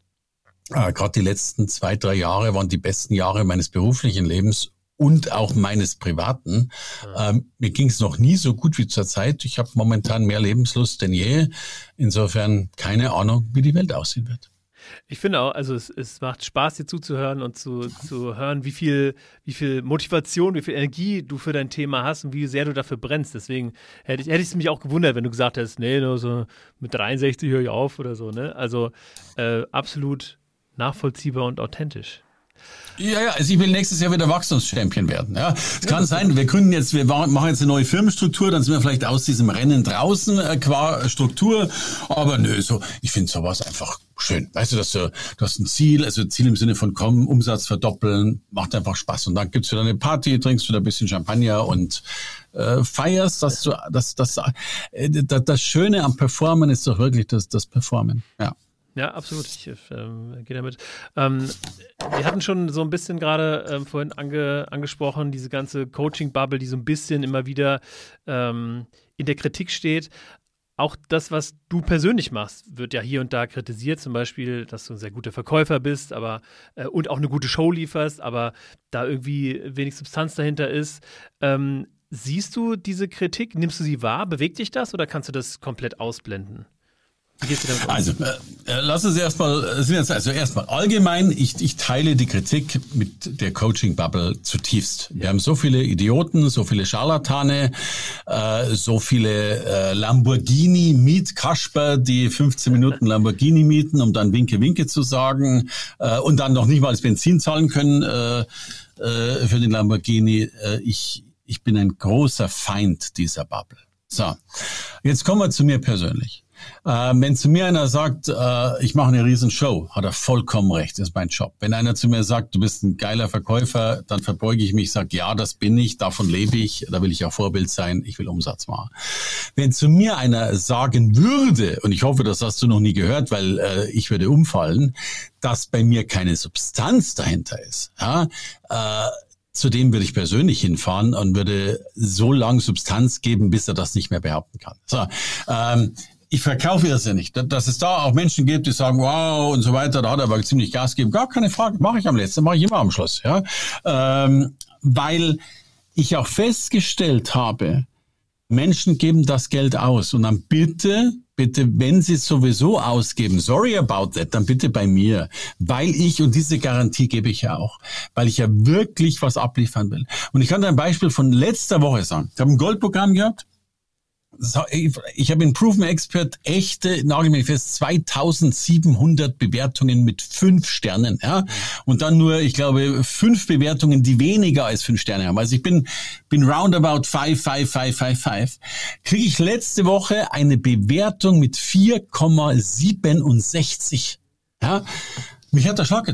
Äh, Gerade die letzten zwei, drei Jahre waren die besten Jahre meines beruflichen Lebens und auch meines privaten. Ja. Ähm, mir ging es noch nie so gut wie zur Zeit. Ich habe momentan mehr Lebenslust denn je. Insofern keine Ahnung, wie die Welt aussehen wird. Ich finde auch, also es, es macht Spaß, dir zuzuhören und zu, zu hören, wie viel, wie viel Motivation, wie viel Energie du für dein Thema hast und wie sehr du dafür brennst. Deswegen hätte ich, hätte ich mich auch gewundert, wenn du gesagt hättest, nee, nur so mit dreiundsechzig höre ich auf oder so, ne? Also äh, absolut nachvollziehbar und authentisch. Ja, ja, also ich will nächstes Jahr wieder Wachstumschampion werden. Ja, es kann sein, wir gründen jetzt, wir machen jetzt eine neue Firmenstruktur, dann sind wir vielleicht aus diesem Rennen draußen äh, qua Struktur. Aber nö, so, ich finde sowas einfach schön. Weißt du, dass du, du hast ein Ziel, also Ziel im Sinne von komm, Umsatz verdoppeln, macht einfach Spaß. Und dann gibt's wieder eine Party, trinkst wieder ein bisschen Champagner und äh, feierst, dass du, das, das, äh, das, das Schöne am Performen ist doch wirklich das, das Performen. Ja. Ja, absolut. Ich ähm, gehe damit. Ähm, wir hatten schon so ein bisschen gerade ähm, vorhin ange, angesprochen, diese ganze Coaching-Bubble, die so ein bisschen immer wieder ähm, in der Kritik steht. Auch das, was du persönlich machst, wird ja hier und da kritisiert. Zum Beispiel, dass du ein sehr guter Verkäufer bist, aber äh, und auch eine gute Show lieferst, aber da irgendwie wenig Substanz dahinter ist. Ähm, siehst du diese Kritik? Nimmst du sie wahr? Bewegt dich das oder kannst du das komplett ausblenden? Wie gehst du damit um? Also, äh, lass uns erstmal, also erstmal allgemein, ich, ich teile die Kritik mit der Coaching-Bubble zutiefst. Wir haben so viele Idioten, so viele Scharlatane, äh, so viele äh, Lamborghini-Mietkasper, die fünfzehn Minuten Lamborghini mieten, um dann Winke, Winke zu sagen äh, und dann noch nicht mal das Benzin zahlen können äh, äh, für den Lamborghini. Äh, ich, ich bin ein großer Feind dieser Bubble. So, jetzt kommen wir zu mir persönlich. Äh, wenn zu mir einer sagt, äh, ich mache eine riesen Show, hat er vollkommen recht, das ist mein Job. Wenn einer zu mir sagt, du bist ein geiler Verkäufer, dann verbeuge ich mich, sage, ja, das bin ich, davon lebe ich, da will ich auch Vorbild sein, ich will Umsatz machen. Wenn zu mir einer sagen würde, und ich hoffe, das hast du noch nie gehört, weil äh, ich würde umfallen, dass bei mir keine Substanz dahinter ist, ja, äh, Zudem würde ich persönlich hinfahren und würde so lange Substanz geben, bis er das nicht mehr behaupten kann. So, ähm, ich verkaufe das ja nicht. Dass es da auch Menschen gibt, die sagen, wow und so weiter, da hat er aber ziemlich Gas gegeben. Gar keine Frage, mache ich am letzten, mache ich immer am Schluss. Ja, ähm, weil ich auch festgestellt habe, Menschen geben das Geld aus und dann bitte, bitte, wenn sie es sowieso ausgeben, sorry about that, dann bitte bei mir, weil ich, und diese Garantie gebe ich ja auch, weil ich ja wirklich was abliefern will. Und ich kann dir ein Beispiel von letzter Woche sagen. Ich habe ein Goldprogramm gehabt. Ich habe in Proven Expert echte, nagel mich fest, zweitausendsiebenhundert Bewertungen mit fünf Sternen, ja. Und dann nur, ich glaube, fünf Bewertungen, die weniger als fünf Sterne haben. Also ich bin, bin roundabout five, five, five, five, five. Kriege ich letzte Woche eine Bewertung mit vier Komma siebenundsechzig, ja. Mich hat der Schlag getroffen.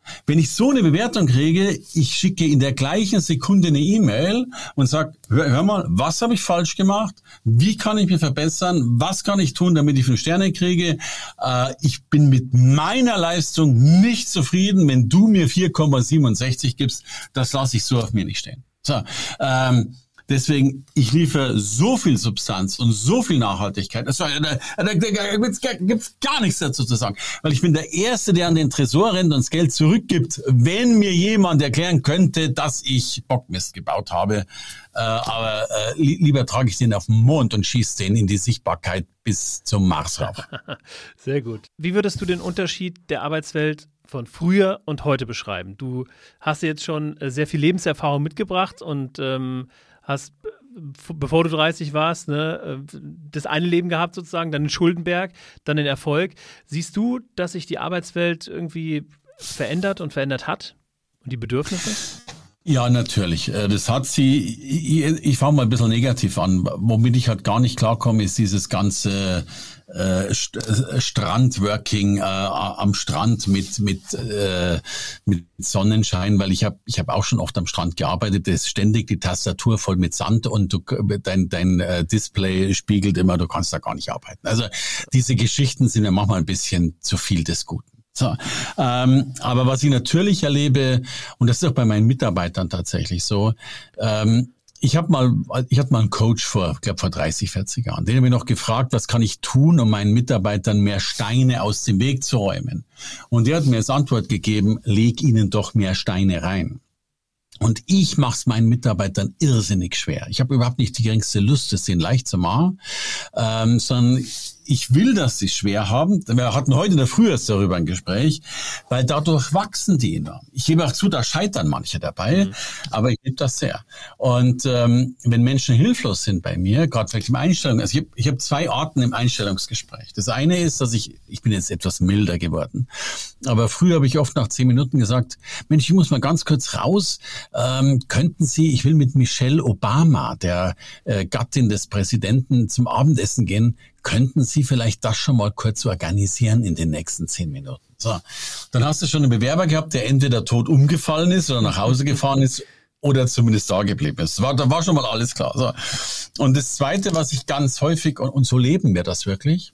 Wenn ich so eine Bewertung kriege, ich schicke in der gleichen Sekunde eine E-Mail und sage, hör, hör mal, was habe ich falsch gemacht? Wie kann ich mich verbessern? Was kann ich tun, damit ich fünf Sterne kriege? Äh, ich bin mit meiner Leistung nicht zufrieden. Wenn du mir vier Komma siebenundsechzig gibst, das lasse ich so auf mir nicht stehen. So, ähm, Deswegen, ich liefere so viel Substanz und so viel Nachhaltigkeit. Also, da, da, da gibt's gar nichts dazu zu sagen. Weil ich bin der Erste, der an den Tresor rennt und das Geld zurückgibt, wenn mir jemand erklären könnte, dass ich Bockmist gebaut habe. Äh, aber äh, lieber trage ich den auf den Mond und schieße den in die Sichtbarkeit bis zum Mars rauf. Sehr gut. Wie würdest du den Unterschied der Arbeitswelt von früher und heute beschreiben? Du hast jetzt schon sehr viel Lebenserfahrung mitgebracht und ähm, hast, bevor du dreißig warst, ne, das eine Leben gehabt sozusagen, dann den Schuldenberg, dann den Erfolg. Siehst du, dass sich die Arbeitswelt irgendwie verändert und verändert hat und die Bedürfnisse? Ja, natürlich. Das hat sie, ich, ich fange mal ein bisschen negativ an. Womit ich halt gar nicht klarkomme, ist dieses ganze äh, Strandworking äh, am Strand mit mit äh, mit Sonnenschein, weil ich habe ich habe auch schon oft am Strand gearbeitet. Da ist ständig die Tastatur voll mit Sand und du, dein dein äh, Display spiegelt immer, du kannst da gar nicht arbeiten. Also diese Geschichten sind ja manchmal ein bisschen zu viel des Guten. So, ähm, aber was ich natürlich erlebe, und das ist auch bei meinen Mitarbeitern tatsächlich so, ähm, ich habe mal, ich hatte mal einen Coach vor, ich glaube vor dreißig, vierzig Jahren, den habe ich noch gefragt, was kann ich tun, um meinen Mitarbeitern mehr Steine aus dem Weg zu räumen? Und der hat mir als Antwort gegeben, leg ihnen doch mehr Steine rein. Und ich mache es meinen Mitarbeitern irrsinnig schwer. Ich habe überhaupt nicht die geringste Lust, es denen leicht zu machen, ähm, sondern ich will, dass sie es schwer haben. Wir hatten heute in der Früh erst darüber ein Gespräch, weil dadurch wachsen die enorm. Ich gebe auch zu, da scheitern manche dabei, mhm. aber ich liebe das sehr. Und ähm, wenn Menschen hilflos sind bei mir, gerade vielleicht im Einstellung, also ich habe ich hab zwei Arten im Einstellungsgespräch. Das eine ist, dass ich, ich bin jetzt etwas milder geworden, aber früher habe ich oft nach zehn Minuten gesagt, Mensch, ich muss mal ganz kurz raus, ähm, könnten Sie, ich will mit Michelle Obama, der äh, Gattin des Präsidenten, zum Abendessen gehen, könnten Sie vielleicht das schon mal kurz organisieren in den nächsten zehn Minuten? So, dann hast du schon einen Bewerber gehabt, der entweder tot umgefallen ist oder nach Hause gefahren ist oder zumindest da geblieben ist. War, da war schon mal alles klar. So. Und das Zweite, was ich ganz häufig, und, und so leben wir das wirklich,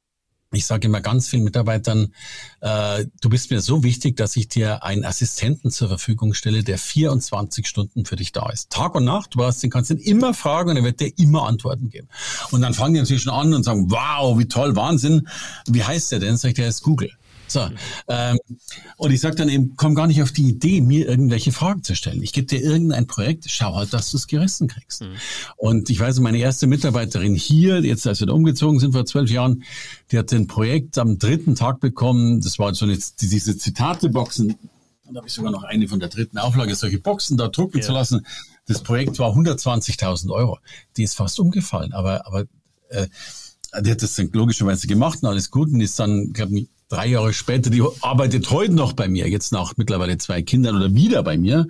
ich sage immer ganz vielen Mitarbeitern, äh, du bist mir so wichtig, dass ich dir einen Assistenten zur Verfügung stelle, der vierundzwanzig Stunden für dich da ist. Tag und Nacht, du hast den, kannst ihn immer fragen und er wird dir immer Antworten geben. Und dann fangen die natürlich schon an und sagen, wow, wie toll, Wahnsinn. Wie heißt der denn? Sag ich, der ist Google. So, ähm, und ich sage dann eben, komm gar nicht auf die Idee, mir irgendwelche Fragen zu stellen. Ich gebe dir irgendein Projekt, schau halt, dass du es gerissen kriegst. Mhm. Und ich weiß, meine erste Mitarbeiterin hier, jetzt als wir da umgezogen sind vor zwölf Jahren, die hat ein Projekt am dritten Tag bekommen. Das war so eine, diese Zitate-Boxen. Und da habe ich sogar noch eine von der dritten Auflage, solche Boxen da drucken ja. zu lassen. Das Projekt war hundertzwanzigtausend Euro. Die ist fast umgefallen, aber aber äh, die hat das dann logischerweise gemacht und alles gut und ist dann, glaube ich, drei Jahre später, die arbeitet heute noch bei mir, jetzt nach mittlerweile zwei Kindern oder wieder bei mir.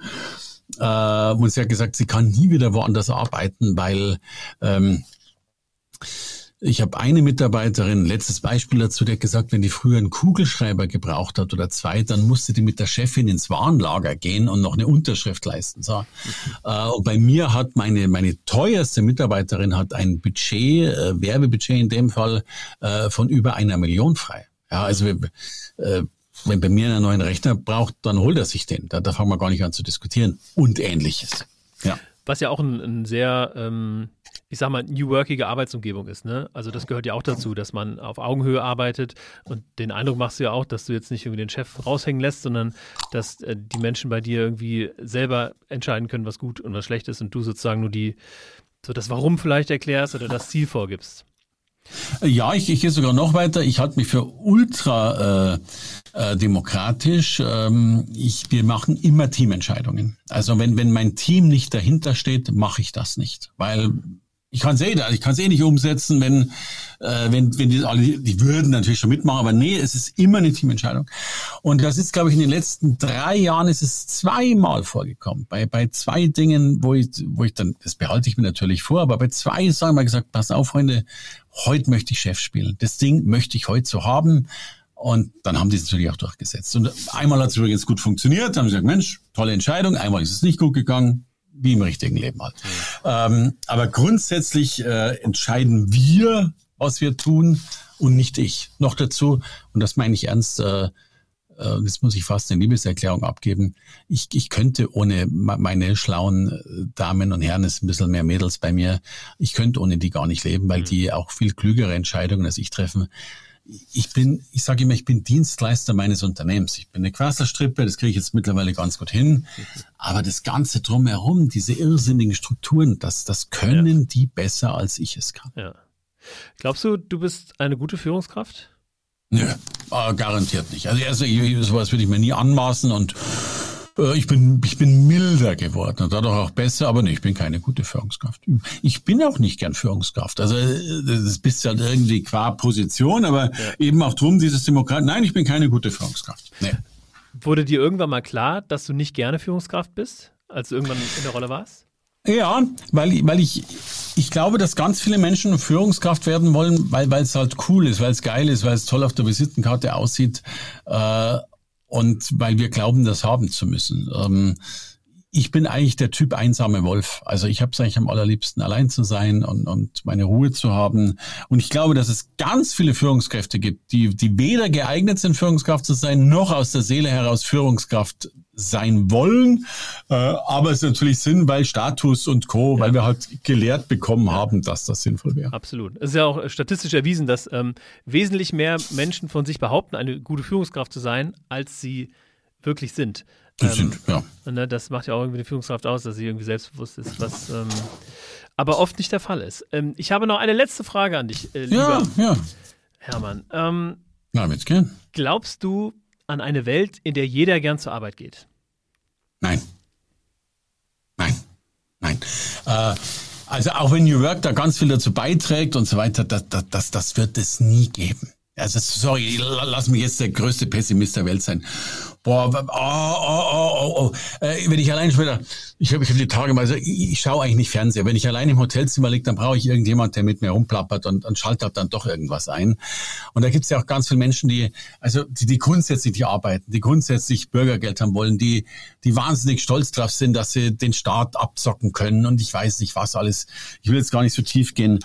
Äh, und sie hat gesagt, sie kann nie wieder woanders arbeiten, weil ähm, ich habe eine Mitarbeiterin, letztes Beispiel dazu, die hat gesagt, wenn die früher einen Kugelschreiber gebraucht hat oder zwei, dann musste die mit der Chefin ins Warenlager gehen und noch eine Unterschrift leisten. So. Äh, und bei mir hat meine meine teuerste Mitarbeiterin hat ein Budget, äh, Werbebudget in dem Fall, äh, von über einer Million frei. Ja, also äh, wenn bei mir einen neuen Rechner braucht, dann holt er sich den. Da, da fangen wir gar nicht an zu diskutieren. Und Ähnliches. Ja. Was ja auch ein, ein sehr, ähm, ich sag mal, New Workige Arbeitsumgebung ist, ne? Also das gehört ja auch dazu, dass man auf Augenhöhe arbeitet und den Eindruck machst du ja auch, dass du jetzt nicht irgendwie den Chef raushängen lässt, sondern dass äh, die Menschen bei dir irgendwie selber entscheiden können, was gut und was schlecht ist und du sozusagen nur die, so das Warum vielleicht erklärst oder das Ziel vorgibst. Ja, ich, ich gehe sogar noch weiter. Ich halte mich für ultra äh, äh, demokratisch. Ähm, ich, wir machen immer Teamentscheidungen. Also wenn wenn mein Team nicht dahinter steht, mache ich das nicht, weil ich kann es eh, ich kann es eh nicht umsetzen, wenn äh, wenn wenn die alle, die würden natürlich schon mitmachen, aber nee, es ist immer eine Teamentscheidung. Und das ist, glaube ich, in den letzten drei Jahren ist es zweimal vorgekommen. Bei bei zwei Dingen, wo ich wo ich dann, das behalte ich mir natürlich vor, aber bei zwei sagen wir gesagt, pass auf, Freunde, heute möchte ich Chef spielen. Das Ding möchte ich heute so haben. Und dann haben die es natürlich auch durchgesetzt. Und einmal hat es übrigens gut funktioniert, haben sie gesagt, Mensch, tolle Entscheidung, einmal ist es nicht gut gegangen, wie im richtigen Leben halt. Mhm. Ähm, aber grundsätzlich äh, entscheiden wir, was wir tun und nicht ich. Noch dazu, und das meine ich ernst, äh, jetzt muss ich fast eine Liebeserklärung abgeben. Ich, ich könnte ohne meine schlauen Damen und Herren, es ist ein bisschen mehr Mädels bei mir, ich könnte ohne die gar nicht leben, weil die auch viel klügere Entscheidungen als ich treffen. Ich bin, ich sage immer, ich bin Dienstleister meines Unternehmens. Ich bin eine Quasselstrippe, das kriege ich jetzt mittlerweile ganz gut hin. Aber das Ganze drumherum, diese irrsinnigen Strukturen, das, das können ja. die besser, als ich es kann. Ja. Glaubst du, du bist eine gute Führungskraft? Nö, äh, garantiert nicht. Also, also ich, sowas würde ich mir nie anmaßen und äh, ich bin ich bin milder geworden und dadurch auch besser, aber nee, ich bin keine gute Führungskraft. Ich bin auch nicht gern Führungskraft. Also das bist halt irgendwie qua Position, aber ja. eben auch drum dieses Demokrat. Nein, ich bin keine gute Führungskraft. Nee. Wurde dir irgendwann mal klar, dass du nicht gerne Führungskraft bist, als du irgendwann in der Rolle warst? Ja, weil, weil ich, ich glaube, dass ganz viele Menschen Führungskraft werden wollen, weil, weil es halt cool ist, weil es geil ist, weil es toll auf der Visitenkarte aussieht, äh, und weil wir glauben, das haben zu müssen. Ähm, ich bin eigentlich der Typ einsame Wolf. Also ich habe es eigentlich am allerliebsten, allein zu sein und, und meine Ruhe zu haben. Und ich glaube, dass es ganz viele Führungskräfte gibt, die, die weder geeignet sind, Führungskraft zu sein, noch aus der Seele heraus Führungskraft sein wollen, äh, aber es ist natürlich Sinn, weil Status und Co., ja. weil wir halt gelehrt bekommen ja. haben, dass das sinnvoll wäre. Absolut. Es ist ja auch statistisch erwiesen, dass ähm, wesentlich mehr Menschen von sich behaupten, eine gute Führungskraft zu sein, als sie wirklich sind. Die ähm, sind, ja. Und, ne, das macht ja auch irgendwie eine Führungskraft aus, dass sie irgendwie selbstbewusst ist, was ähm, aber oft nicht der Fall ist. Ähm, ich habe noch eine letzte Frage an dich, äh, lieber ja, ja. Hermann. Ähm, Na, jetzt gern. Glaubst du an eine Welt, in der jeder gern zur Arbeit geht? Nein. Nein. Nein. Äh, also auch wenn New Work da ganz viel dazu beiträgt und so weiter, das, das, das, das wird es nie geben. Also sorry, lass mich jetzt der größte Pessimist der Welt sein. Boah, oh, oh, oh, oh, oh. Äh, wenn ich allein später, ich habe ich hab die Tage mal, also ich, ich schaue eigentlich nicht Fernseher. Wenn ich allein im Hotelzimmer liege, dann brauche ich irgendjemand, der mit mir rumplappert und, und schaltet dann doch irgendwas ein. Und da gibt es ja auch ganz viele Menschen, die, also die, die grundsätzlich die arbeiten, die grundsätzlich Bürgergeld haben wollen, die, die wahnsinnig stolz drauf sind, dass sie den Staat abzocken können und ich weiß nicht was alles. Ich will jetzt gar nicht so tief gehen.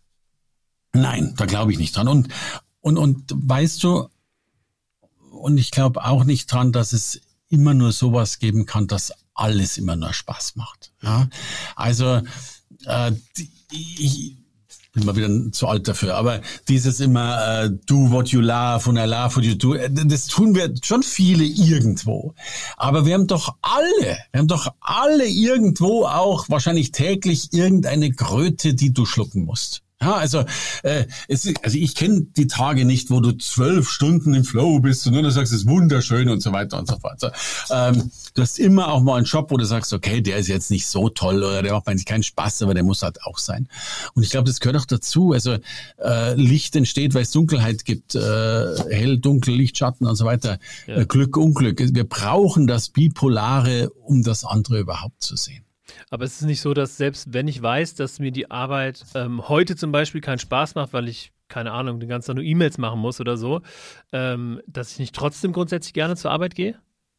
Nein, da glaube ich nicht dran. Und Und, und weißt du, und ich glaube auch nicht dran, dass es immer nur sowas geben kann, dass alles immer nur Spaß macht. Ja? Also äh, die, ich bin mal wieder zu alt dafür, aber dieses immer äh, do what you love und I love what you do, das tun wir schon viele irgendwo. Aber wir haben doch alle, wir haben doch alle irgendwo auch wahrscheinlich täglich irgendeine Kröte, die du schlucken musst. Ja, also, äh, es, also ich kenne die Tage nicht, wo du zwölf Stunden im Flow bist und nur sagst, es ist wunderschön und so weiter und so fort. So, ähm, du hast immer auch mal einen Job, wo du sagst, okay, der ist jetzt nicht so toll oder der macht eigentlich keinen Spaß, aber der muss halt auch sein. Und ich glaube, das gehört auch dazu. Also äh, Licht entsteht, weil es Dunkelheit gibt, äh, hell, dunkel, Licht, Schatten und so weiter, ja. äh, Glück, Unglück. Wir brauchen das Bipolare, um das andere überhaupt zu sehen. Aber es ist nicht so, dass selbst wenn ich weiß, dass mir die Arbeit ähm, heute zum Beispiel keinen Spaß macht, weil ich, keine Ahnung, den ganzen Tag nur E-Mails machen muss oder so, ähm, dass ich nicht trotzdem grundsätzlich gerne zur Arbeit gehe?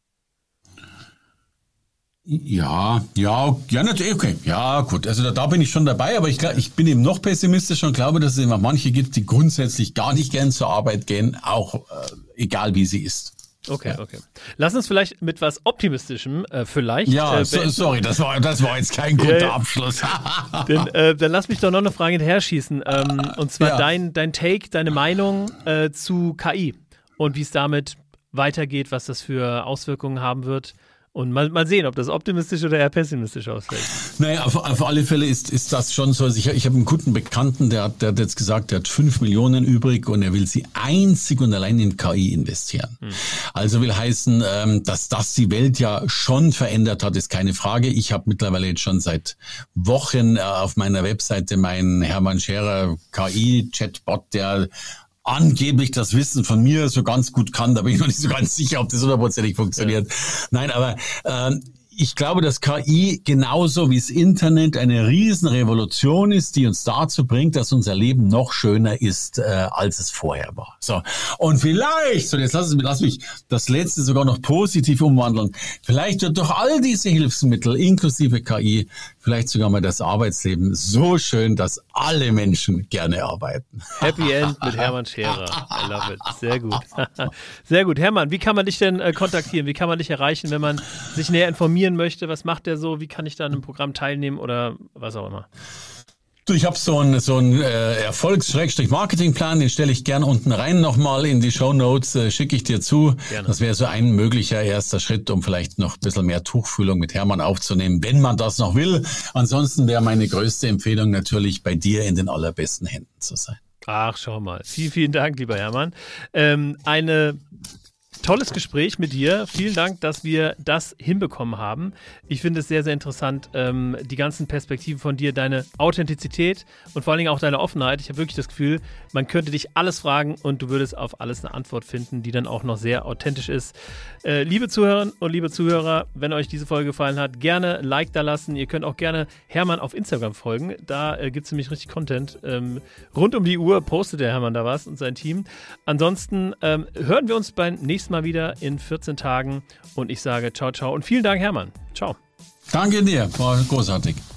Ja, ja, ja, natürlich, okay. Ja, gut, also da, da bin ich schon dabei, aber ich, ich bin eben noch pessimistischer und glaube, dass es immer manche gibt, die grundsätzlich gar nicht gern zur Arbeit gehen, auch äh, egal wie sie ist. Okay, okay. Lass uns vielleicht mit was Optimistischem äh, vielleicht. Ja, äh, so, sorry, das war, das war jetzt kein guter äh, Abschluss. dann, äh, dann lass mich doch noch eine Frage hinterher schießen. Ähm, und zwar ja. dein, dein Take, deine Meinung äh, zu K I und wie es damit weitergeht, was das für Auswirkungen haben wird. Und mal, mal sehen, ob das optimistisch oder eher pessimistisch ausfällt. Naja, auf, auf alle Fälle ist, ist das schon so. Also ich, ich habe einen guten Bekannten, der hat, der hat jetzt gesagt, der hat fünf Millionen übrig und er will sie einzig und allein in K I investieren. Hm. Also will heißen, ähm, dass das die Welt ja schon verändert hat, ist keine Frage. Ich habe mittlerweile jetzt schon seit Wochen äh, auf meiner Webseite meinen Hermann Scherer K I-Chatbot, der angeblich das Wissen von mir so ganz gut kann, da bin ich noch nicht so ganz sicher, ob das hundertprozentig funktioniert. Ja. Nein, aber ähm, ich glaube, dass K I genauso wie das Internet eine Riesenrevolution ist, die uns dazu bringt, dass unser Leben noch schöner ist, äh, als es vorher war. So. Und vielleicht, so jetzt lass, lass mich das letzte sogar noch positiv umwandeln, vielleicht wird durch all diese Hilfsmittel, inklusive K I, vielleicht sogar mal das Arbeitsleben so schön, dass alle Menschen gerne arbeiten. Happy End mit Hermann Scherer. I love it. Sehr gut. Sehr gut. Hermann, wie kann man dich denn äh, kontaktieren? Wie kann man dich erreichen, wenn man sich näher informieren möchte? Was macht der so? Wie kann ich da an einem Programm teilnehmen oder was auch immer? Du, ich habe so einen so einen äh, Erfolgs-Marketingplan, den stelle ich gern unten rein nochmal in die Shownotes, äh, schicke ich dir zu. Gerne. Das wäre so ein möglicher erster Schritt, um vielleicht noch ein bisschen mehr Tuchfühlung mit Hermann aufzunehmen, wenn man das noch will. Ansonsten wäre meine größte Empfehlung natürlich, bei dir in den allerbesten Händen zu sein. Ach, schau mal. Vielen, vielen Dank, lieber Hermann. Ähm, eine Tolles Gespräch mit dir. Vielen Dank, dass wir das hinbekommen haben. Ich finde es sehr, sehr interessant, ähm, die ganzen Perspektiven von dir, deine Authentizität und vor allen Dingen auch deine Offenheit. Ich habe wirklich das Gefühl, man könnte dich alles fragen und du würdest auf alles eine Antwort finden, die dann auch noch sehr authentisch ist. Äh, liebe Zuhörerinnen und liebe Zuhörer, wenn euch diese Folge gefallen hat, gerne ein Like da lassen. Ihr könnt auch gerne Hermann auf Instagram folgen. Da äh, gibt es nämlich richtig Content. Ähm, rund um die Uhr postet der Hermann da was und sein Team. Ansonsten ähm, hören wir uns beim nächsten Mal Mal wieder in vierzehn Tagen und ich sage ciao, ciao und vielen Dank, Hermann. Ciao. Danke dir, war großartig.